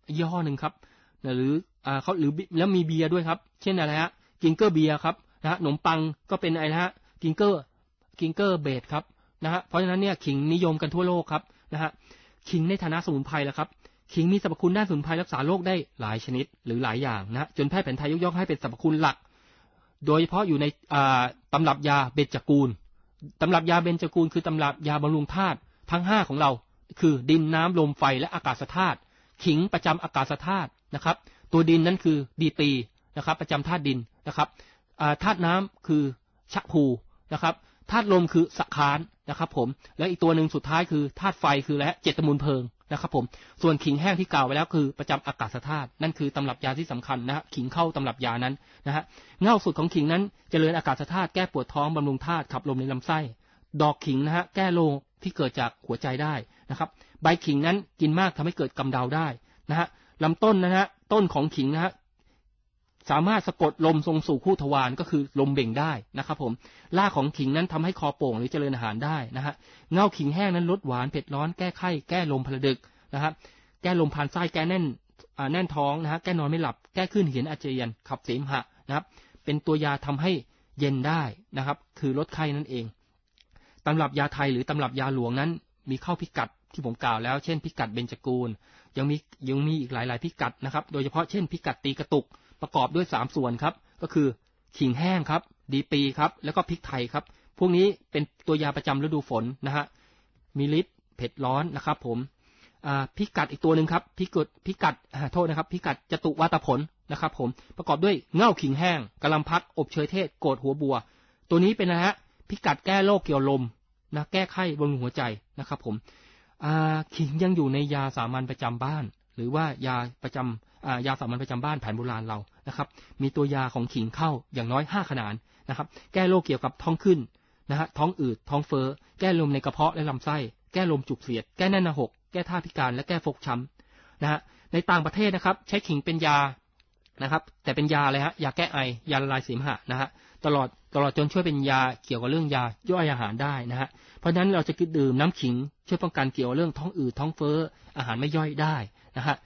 Speaker 2: ยี่ห้อหนึ่งครับหรือเขาหรือแล้วมีเบียร์ด้วยครับเช่นอะไรฮะกิงเกอร์เบียร์ครับนะฮะขนมปังก็เป็นอะไรนะฮะกิงเกอร์เบดครับนะฮะเพราะฉะนั้นเนี่ยขิงนิยมกันทั่วโลกครับนะฮะขิงในฐานะสมุนไพรแล้วครับขิงมีสรรพคุณด้านสมุนไพรรักษาโรคได้หลายชนิดหรือหลายอย่างนะจนแพทย์แผนไทยยกย่องให้เป็นสรรพคุณหลักโดยเฉพาะอยู่ในตำรับยาเบญจกูลตำรับยาเบญจกูลคือตำรับยาบำรุงธาตุทั้ง5ของเราคือดินน้ำลมไฟและอากาศธาตุขิงประจำอากาศธาตุนะครับตัวดินนั้นคือดีปีนะครับประจำธาตุดินนะครับธาตุน้ำคือชะพูนะครับธาตุลมคือสะค้านนะครับผมและอีกตัวหนึ่งสุดท้ายคือธาตุไฟคือและเจตมูลเพลิงนะครับผมส่วนขิงแห้งที่กล่าวไว้แล้วคือประจำอากาศธาตุนั่นคือตำรับยาที่สำคัญนะฮะขิงเข้าตำรับยานั้นนะฮะเง่าสุดของขิงนั้นเจริญอากาศธาตุแก้ปวดท้องบำรุงธาตุขับลมในลำไส้ดอกขิงนะฮะแก้โรคที่เกิดจากหัวใจได้นะครับใบขิงนั้นกินมากทำให้เกิดกำเดาได้นะฮะลำต้นนะฮะต้นของขิงนะฮะสามารถสะกดลมทรงสู่คู่ทวารก็คือลมเบ่งได้นะครับผมรากของขิงนั้นทำให้คอโป่งหรือเจริญอาหารได้นะฮะเง่าขิงแห้งนั้นลดหวานเผ็ดร้อนแก้ไข้แก้ลมพระดึกนะครับแก้ลมผ่านไส้แก้แน่นท้องนะฮะแก้นอนไม่หลับแก้คลื่นเหียนอาเจียนขับเสมหะนะครับเป็นตัวยาทำให้เย็นได้นะครับคือลดไข้นั่นเองตำรับยาไทยหรือตำรับยาหลวงนั้นมีเข้าพิกัดที่ผมกล่าวแล้วเช่นพิกัดเบญจกูลยังมีอีกหลายพิกัดนะครับโดยเฉพาะเช่นพิกัดตีกระตุกประกอบด้วย3ส่วนครับก็คือขิงแห้งครับดีปีครับแล้วก็พริกไทยครับพวกนี้เป็นตัวยาประจำฤดูฝนนะฮะมีฤทธิ์เผ็ดร้อนนะครับผมพิกัดอีกตัวหนึ่งครับพิกัดโทษนะครับพิกัดจตุวาตผลนะครับผมประกอบด้วยเง่าขิงแห้งกะหล่ำพัดอบเชยเทศโกดหัวบัวตัวนี้เป็นนะฮะพิกัดแก้โรคเกี่ยวลมนะแก้ไข้บำรุงหัวใจนะครับผมขิงยังอยู่ในยาสามัญประจำบ้านหรือว่ายาสามัญประจำบ้านแผนโบราณเรานะครับมีตัวยาของขิงเข้าอย่างน้อย5ขนาดนะครับแก้โรคเกี่ยวกับท้องขึ้นนะฮะท้องอืดท้องเฟ้อแก้ลมในกระเพาะและลำไส้แก้ลมจุกเสียดแก้แน่นหน้าอกแก้ท่าพิการและแก้ฟกช้ำนะฮะในต่างประเทศนะครับใช้ขิงเป็นยานะครับแต่เป็นยาเลยฮะยาแก้ไอยาละลายเสมหะนะฮะตลอดจนช่วยเป็นยาเกี่ยวกับเรื่องยาย่อยอาหารได้นะฮะเพราะฉะนั้นเราจะดื่มน้ำขิงช่วยป้องกันเกี่ยวกับเรื่องท้องอืดท้องเฟ้ออาหารไม่ย่อยได้นะฮะ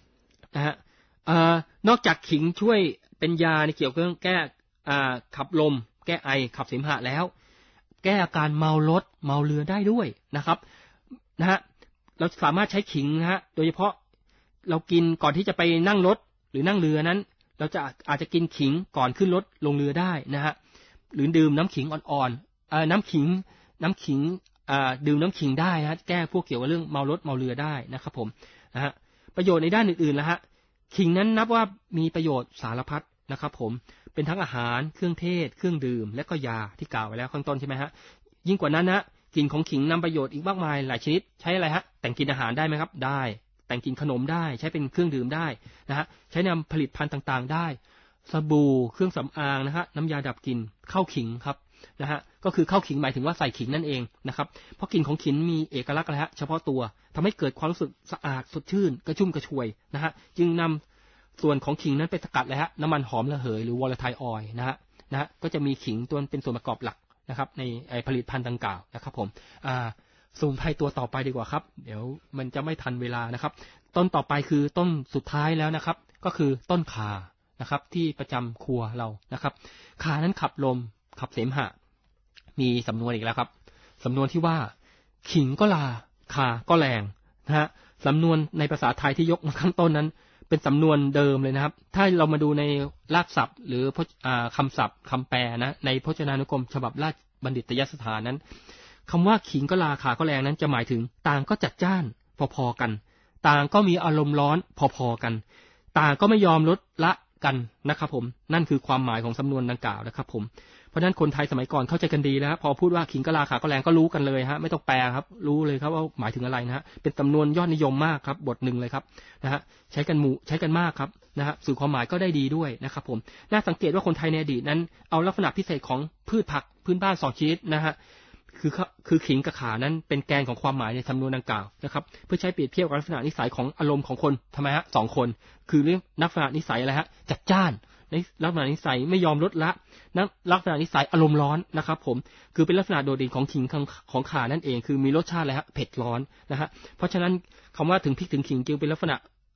Speaker 2: นอกจากขิงช่วยเป็นยาในเกี่ยวกับเรื่องแก้ขับลมแก้ไอขับเสมหะแล้วแก้อาการเมารถเมาเรือได้ด้วยนะครับนะฮะเราสามารถใช้ขิงนะฮะโดยเฉพาะเรากินก่อนที่จะไปนั่งรถหรือนั่งเรือนั้นเราจะอาจจะกินขิงก่อนขึ้นรถลงเรือได้นะฮะหรือดื่มน้ำขิงอ่อนๆน้ำขิงดื่มน้ำขิงได้นะแก้พวกเกี่ยวกับเรื่องเมารถเมาเรือได้นะครับผมนะฮะประโยชน์ในด้านอื่นๆนะฮะขิงนั้นนับว่ามีประโยชน์สารพัดนะครับผมเป็นทั้งอาหารเครื่องเทศเครื่องดื่มและก็ยาที่กล่าวไว้แล้วข้างต้นใช่ไหมฮะยิ่งกว่านั้นนะกลิ่นของขิงนำประโยชน์อีกมากมายหลายชนิดใช้อะไรฮะแต่งกินอาหารได้ไหมครับได้แต่งกินขนมได้ใช้เป็นเครื่องดื่มได้นะฮะใช้นำผลิตภัณฑ์ต่างๆได้สบู่เครื่องสำอางนะฮะน้ำยาดับกลิ่นข้าวขิงครับนะฮะก็คือข้าวขิงหมายถึงว่าใส่ขิงนั่นเองนะครับเพราะกลิ่นของขิงมีเอกลักษณ์นะฮะเฉพาะตัวทำให้เกิดความรู้สึกสะอาดสดชื่นกระชุ่มกระชวยนะฮะจึงนำส่วนของขิงนั้นไปสกัดเลยฮะน้ำมันหอมระเหยหรือวอลาไทล์ออยล์นะฮะก็จะมีขิงตัวเป็นส่วนประกอบหลักนะครับในผลิตภัณฑ์ดังกล่าวนะครับผมสมุนไพรตัวต่อไปดีกว่าครับเดี๋ยวมันจะไม่ทันเวลานะครับต้นต่อไปคือต้นสุดท้ายแล้วนะครับก็คือต้นข่านะครับที่ประจำครัวเรานะครับข่านั้นขับลมขับเสมหะมีสำนวนอีกแล้วครับสำนวนที่ว่าขิงก็ลาข่าก็แรงนะฮะสำนวนในภาษาไทยที่ยกมาข้างต้นนั้นเป็นสำนวนเดิมเลยนะครับถ้าเรามาดูในรากศัพท์หรือคำศัพท์คำแปลนะในพจนานุกรมฉบับราชบัณฑิตยสถานนั้นคำว่าขิงก็ลาข่าก็แรงนั้นจะหมายถึงต่างก็จัดจ้านพอๆกันต่างก็มีอารมณ์ร้อนพอๆกันต่างก็ไม่ยอมลดละกันนะครับผมนั่นคือความหมายของสำนวนดังกล่าวนะครับผมเพราะฉะนั้นคนไทยสมัยก่อนเข้าใจกันดีแล้วพอพูดว่าขิงก็ลาข่าก็แรงก็รู้กันเลยฮะไม่ต้องแปลครับรู้เลยครับว่าหมายถึงอะไรนะฮะเป็นสำนวนยอดนิยมมากครับบทหนึ่งเลยครับนะฮะใช้กันมากครับนะฮะสื่อความหมายก็ได้ดีด้วยนะครับผมน่าสังเกตว่าคนไทยในอดีตนั้นเอาลักษณะพิเศษของพืชผักพื้นบ้าน2ชนิดนะฮะคือขิงกับข่านั้นเป็นแกนของความหมายในสำนวนดังกล่าวนะครับเพื่อใช้เปรียบเทียบกับลักษณะนิสัยของอารมณ์ของคนทำไมฮะ2คนคือเรื่องลักษณะนิสัยอะไรฮะจัดจ้านในลักษณะนิสัยไม่ยอมลดละลักษณะนิสัยอารมณ์ร้อนนะครับผมคือเป็นลักษณะโดดเด่นของขิงของข่านั่นเองคือมีรสชาติอะไรฮะเผ็ดร้อนนะฮะเพราะฉะนั้นคำว่าถึงพริกถึงขิงจึงเป็นลักษณะ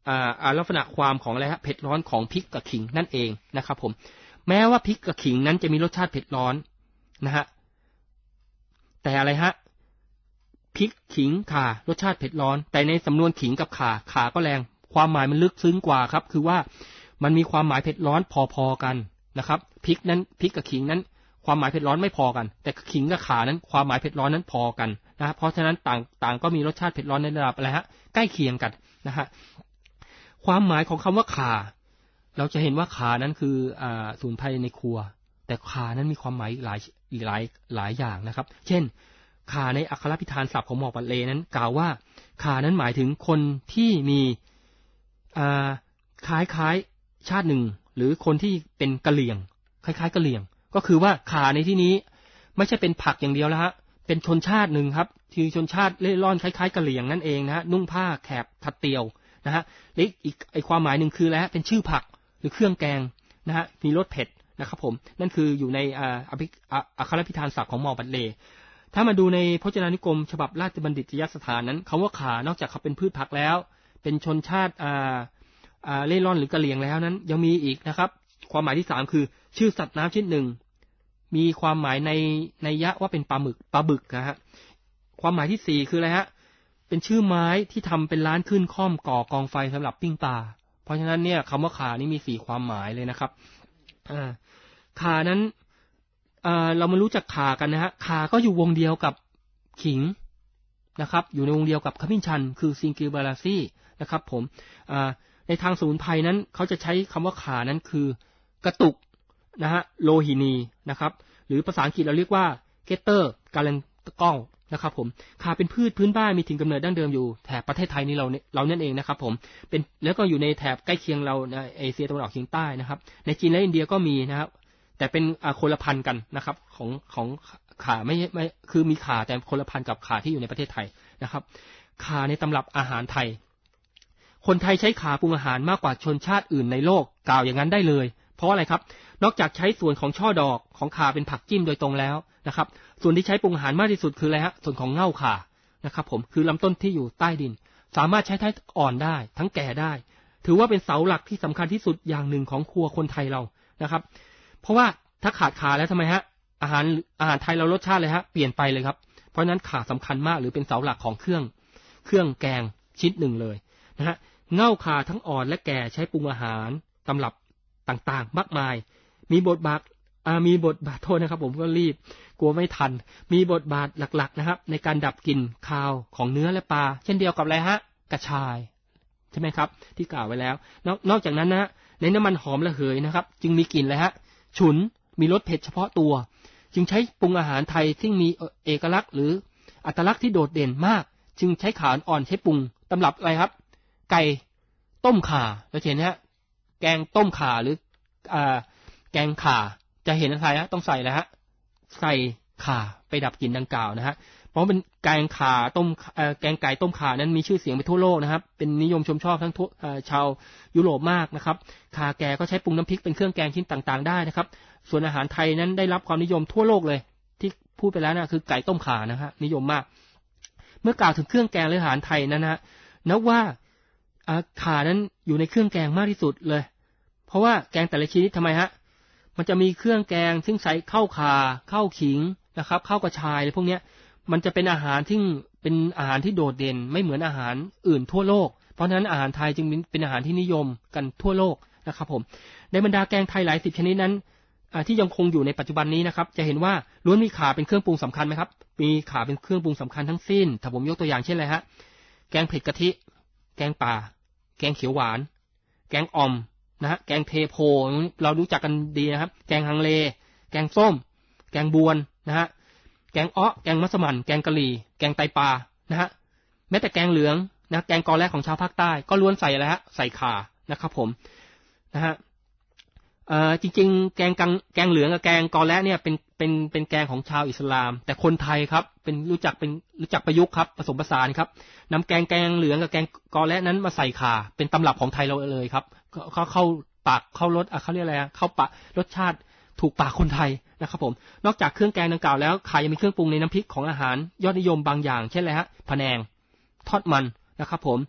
Speaker 2: ลักษณะความของอะไรฮะเผ็ดร้อนของพริกกับขิงนั่นเองนะครับผมแม้ว่าพริกกับขิงนั้นจะมีรสชาติเผ็ดร้อนนะฮะแต่อะไรฮะพริกขิงข่ารสชาติเผ็ดร้อนแต่ในสำนวนขิงกับข่าก็แรงความหมายมันลึกซึ้งกว่าครับคือว่ามันมีความหมายเผ็ดร้อนพอๆกันนะครับพริกกับขิงนั้นความหมายเผ็ดร้อนไม่พอกันแต่ขิงกับข่านั้นความหมายเผ็ดร้อนนั้นพอกันนะเพราะฉะนั้นต่างก็มีรสชาติเผ็ดร้อนในระดับอะไรฮะใกล้เคียงกันนะฮะความหมายของคำว่าข่าเราจะเห็นว่าข่านั้นคือสมุนไพรในครัวแต่ข่านั้นมีความหมายหลายอย่างนะครับเช่นข่าในอักขรพิธานศัพท์ของหมอปัตเลนั้นกล่าวว่าข่านั้นหมายถึงคนที่มีคล้ายชาติหนึ่งหรือคนที่เป็นกะเหรี่ยงคล้ายๆกะเหรี่ยงก็คือว่าข่าในที่นี้ไม่ใช่เป็นผักอย่างเดียวแล้วฮะเป็นชนชาติหนึ่งครับคือชนชาติเล่ร่อนคล้ายๆกะเหรี่ยงนั่นเองนะฮะนุ่งผ้าแขบถัดเตียวนะฮะและอีกความหมายหนึ่งคืออะไรฮะเป็นชื่อผักหรือเครื่องแกงนะฮะมีรสเผ็ดนะครับผมนั่นคืออยู่ในอักขรพิธานศัพท์ของหมอปัตเลถ้ามาดูในพจนานุกรมฉบับราชบัณฑิตยสถานนั้นคำว่าข่านอกจากเขาเป็นพืชผักแล้วเป็นชนชาติเล่ร่อนหรือกะเหรี่ยงแล้วนั้นยังมีอีกนะครับความหมายที่3คือชื่อสัตว์น้ำชนิดหนึ่งมีความหมายในยะว่าเป็นปลาบึกนะฮะความหมายที่4คืออะไรฮะเป็นชื่อไม้ที่ทำเป็นร้านขึ้นค่อมก่อกองไฟสำหรับปิ้งปลาเพราะฉะนั้นเนี่ยคำว่าข่านี่มี4ความหมายเลยนะครับข่านั้นเรามารู้จักข่ากันนะฮะข่าก็อยู่วงเดียวกับขิงนะครับอยู่ในวงเดียวกับขมิ้นชันคือซิงกิลบาราซีนะครับผมในทางสมุนไพรนั้นเขาจะใช้คำว่าข่านั้นคือกระตุกนะฮะโลหินีนะครับหรือภาษาอังกฤษเราเรียกว่าเกเตอร์การันกล้องนะครับผมข่าเป็นพืชพื้นบ้านมีถิ่นกำเนิดดั้งเดิมอยู่แถบประเทศไทยนี่เรานั่นเองนะครับผมเป็นแล้วก็อยู่ในแถบใกล้เคียงเราในเอเชียตะวันออกเฉียงใต้นะครับในจีนและอินเดียก็มีนะครับแต่เป็นคนละพันธุ์กันนะครับของข่าไม่คือมีข่าแต่คนละพันธุ์กับข่าที่อยู่ในประเทศไทยนะครับข่าในตำรับอาหารไทยคนไทยใช้ข่าปรุงอาหารมากกว่าชนชาติอื่นในโลกกล่าวอย่างนั้นได้เลยเพราะอะไรครับนอกจากใช้ส่วนของช่อดอกของข่าเป็นผักจิ้มโดยตรงแล้วนะครับส่วนที่ใช้ปรุงอาหารมากที่สุดคืออะไรฮะส่วนของเง่าข่านะครับผมคือลำต้นที่อยู่ใต้ดินสามารถใช้ทั้งอ่อนได้ทั้งแก่ได้ถือว่าเป็นเสาหลักที่สำคัญที่สุดอย่างหนึ่งของครัวคนไทยเรานะครับเพราะว่าถ้าขาดข่าแล้วทำไมฮะอาหารไทยเรารสชาติเลยฮะเปลี่ยนไปเลยครับเพราะนั้นข่าสำคัญมากหรือเป็นเสาหลักของเครื่องแกงชิ้นหนึ่งเลยนะฮะเง่าข่าทั้งอ่อนและแก่ใช้ปรุงอาหารตำรับต่างๆมากมายมีบทบาทโทษนะครับผมก็รีบกลัวไม่ทันมีบทบาทหลักๆนะครับในการดับกลิ่นคาวของเนื้อและปลาเช่นเดียวกับอะไรฮะกระชายใช่ไหมครับที่กล่าวไว้แล้วนอกจากนั้นนะในน้ำมันหอมระเหยนะครับจึงมีกลิ่นเลยฮะฉุนมีรสเผ็ดเฉพาะตัวจึงใช้ปรุงอาหารไทยซึ่งมีเอกลักษณ์หรืออัตลักษณ์ที่โดดเด่นมากจึงใช้ข่าอ่อนใช้ปรุงตำรับอะไรครับไก่ต้มข่าเราเห็นนะฮะแกงต้มข่าหรือแกงข่าจะเห็นอะไรฮะต้องใส่แล้วฮะใส่ข่าไปดับกลิ่นดังกล่าวนะฮะเพราะเป็นแกงข่าต้มแกงไก่ต้มข่านั้นมีชื่อเสียงไปทั่วโลกนะครับเป็นนิยมชมชอบทั้งชาวยุโรปมากนะครับข่าแก่ก็ใช้ปรุงน้ำพริกเป็นเครื่องแกงชิ้นต่างๆได้นะครับส่วนอาหารไทยนั้นได้รับความนิยมทั่วโลกเลยที่พูดไปแล้วนะคือไก่ต้มข่านะฮะนิยมมากเมื่อกล่าวถึงเครื่องแกงหรืออาหารไทยนั้นนะฮะนับว่าข่านั้นอยู่ในเครื่องแกงมากที่สุดเลยเพราะว่าแกงแต่ละชนิดทำไมฮะมันจะมีเครื่องแกงซึ่งใส่ข้าวข่าข้าวขิงนะครับข้าวกระชายอะไรพวกนี้มันจะเป็นอาหารที่โดดเด่นไม่เหมือนอาหารอื่นทั่วโลกเพราะฉะนั้นอาหารไทยจึงเป็นอาหารที่นิยมกันทั่วโลกนะครับผมในบรรดาแกงไทยหลายสิบชนิดนั้นที่ยังคงอยู่ในปัจจุบันนี้นะครับจะเห็นว่าล้วนมีข่าเป็นเครื่องปรุงสำคัญไหมครับมีข่าเป็นเครื่องปรุงสำคัญทั้งสิ้นถ้าผมยกตัวอย่างเช่นอะไรฮะแกงเผ็ดกะทิแกงป่าแกงเขียวหวานแกงอ่อมนะฮะแกงเทโพเรารู้จักกันดีนะครับแกงฮังเลแกงส้มแกงบวนนะฮะแกงอ้อแกงมัสมั่นแกงกะหรี่แกงไตปลานะฮะแม้แต่แกงเหลืองนะแกงกอแรกของชาวภาคใต้ก็ล้วนใส่อะไรฮะใส่ข่านะครับผมนะฮะจริงๆแกงเหลืองกับแกงกอแรกเนี่ยเป็นแกงของชาวอิสลามแต่คนไทยครับรู้จักประยุกต์ครับผสมผสานครับนำแกงเหลืองกับแกงกอแรกนั้นมาใส่ข่าเป็นตำรับของไทยเราเลยครับเข้าปากเข้ารสเขาเรียกอะไรเข้าปากรสชาติถูกปากคนไทยนะครับผมนอกจากเครื่องแกงดังกล่าวแล้วข่ายังมีเครื่องปรุงในน้ำพริกของอาหารยอดนิยมบางอย่างเช่นอะไรฮะพะแนงทอดมันนะครับผม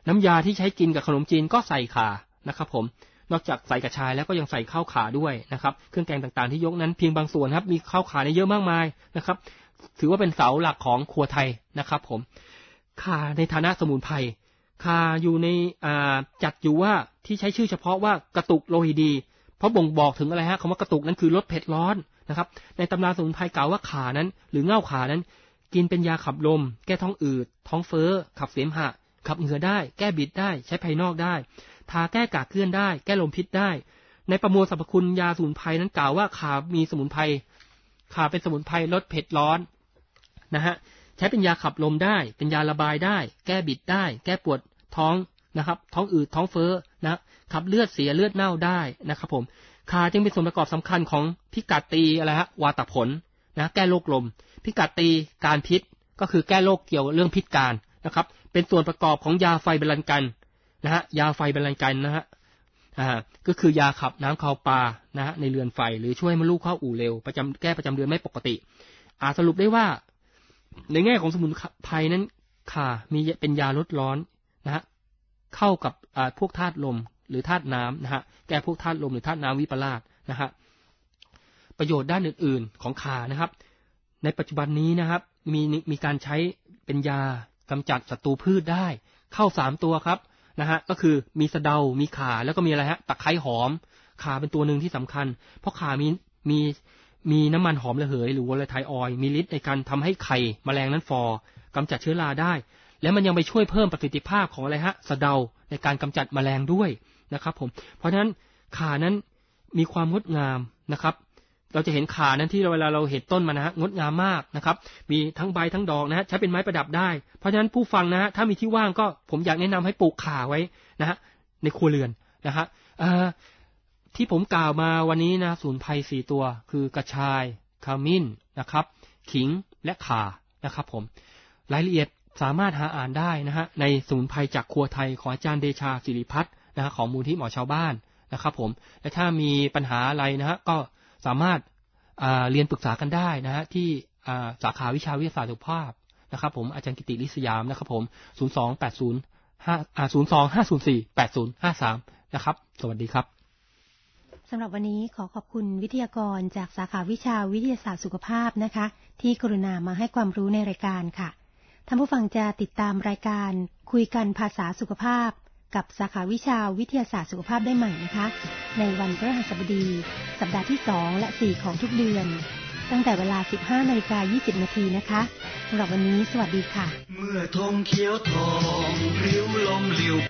Speaker 2: น้ำยาที่ใช้กินกับขนมจีนก็ใส่ข่านะครับผมนอกจากใส่กระชายแล้วก็ยังใส่ข้าวขาด้วยนะครับเครื่องแกงต่างๆที่ยกนั้นเพียงบางส่วนครับมีข้าวขาเยอะมากมายนะครับถือว่าเป็นเสาหลักของครัวไทยนะครับผมข่าในฐานะสมุนไพรข่าอยู่ในจัดอยู่ว่าที่ใช้ชื่อเฉพาะว่ากระตุกโลหิตดีเพราะบ่งบอกถึงอะไรฮะคำว่ากระตุกนั้นคือลดเผ็ดร้อนนะครับในตำราสมุนไพรกล่าวว่าข่านั้นหรือเง่าข่านั้นกินเป็นยาขับลมแก้ท้องอืดท้องเฟ้อขับเสมหะขับเหงื่อได้แก้บิดได้ใช้ภายนอกได้ทาแก้กากเกลื่อนได้แก้ลมพิษได้ในประมวลสรรพคุณยาสมุนไพรนั้นกล่าวว่าข่ามีสมุนไพรข่าเป็นสมุนไพรลดเผ็ดร้อนนะฮะใช้เป็นยาขับลมได้เป็นยาระบายได้แก้บิดได้แก้ปวดท้องนะครับท้องอืดท้องเฟ้อนะขับเลือดเสียเลือดเน่าได้นะครับผมข่าจึงเป็นส่วนประกอบสำคัญของพิกัดตีอะไรฮะวาตผลนะแก้โรคลมพิกัดตีการพิษก็คือแก้โรคเกี่ยวเรื่องพิษการนะครับเป็นส่วนประกอบของยาไฟบรรลันกันนะฮะยาไฟบรรลันกันนะฮะก็คือยาขับน้ำคาวปลานะฮะในเรือนไฟหรือช่วยให้มดลูกเข้าอู่เร็วแก้ประจำเดือนไม่ปกติสรุปได้ว่าในแง่ของสมุนไพรนั้นข่ามีเป็นยาลดร้อนนะฮะเข้ากับพวกธาตุลมหรือธาตุน้ำนะฮะแก้พวกธาตุลมหรือธาตุน้ำวิปลาสนะฮะประโยชน์ด้านอื่นๆของข่านะครับในปัจจุบันนี้นะครับมีการใช้เป็นยากำจัดศัตรูพืชได้เข้า3ตัวครับนะฮะก็คือมีสะเดามีข่าแล้วก็มีอะไรฮะตะไคร้หอมข่าเป็นตัวหนึ่งที่สำคัญเพราะข่ามีน้ำมันหอมระเหยหรือวอลาไทล์ออยล์มีฤทธิ์ในการทำให้ไข่แมลงนั้นฟอกำจัดเชื้อราได้และมันยังไปช่วยเพิ่มประสิทธิภาพของอะไรฮะสะเดาในการกำจัดแมลงด้วยนะครับผมเพราะฉะนั้นข่านั้นมีความงดงามนะครับเราจะเห็นข่านั้นที่เวลาเราเห็นต้นมันนะฮะงดงามมากนะครับมีทั้งใบทั้งดอกนะฮะใช้เป็นไม้ประดับได้เพราะฉะนั้นผู้ฟังนะฮะถ้ามีที่ว่างก็ผมอยากแนะนำให้ปลูกข่าไว้นะฮะในครัวเรือนนะฮะที่ผมกล่าวมาวันนี้นะสมุนไพร4ตัวคือกระชายขมิ้นนะครับขิงและข่านะครับผมรายละเอียดสามารถหาอ่านได้นะฮะในสมุนไพรจากครัวไทยของอาจารย์เดชาศิริพัฒน์นะฮะของมูลที่หมอชาวบ้านนะครับผมและถ้ามีปัญหาอะไรนะฮะก็สามารถเรียนปรึกษากันได้นะฮะที่สาขาวิชาวิทยาศาสตร์สุขภาพนะครับผมอาจารย์กิติลิสยามนะครับผม02805048053นะครับสวัสดีครับ
Speaker 1: สำหรับวันนี้ขอขอบคุณวิทยากรจากสาขาวิชาวิทยาศาสตร์สุขภาพนะคะที่กรุณามาให้ความรู้ในรายการค่ะท่านผู้ฟังจะติดตามรายการคุยกันภาษาสุขภาพกับสาขาวิชาวิทยาศาสตร์สุขภาพได้ใหม่นะคะในวันพฤหัสบดีสัปดาห์ที่2และ4ของทุกเดือนตั้งแต่เวลา 15:20 นาทีนะคะสำหรับวันนี้สวัสดีค่ะเมื่อธงเขียวทองริ้วลมลิว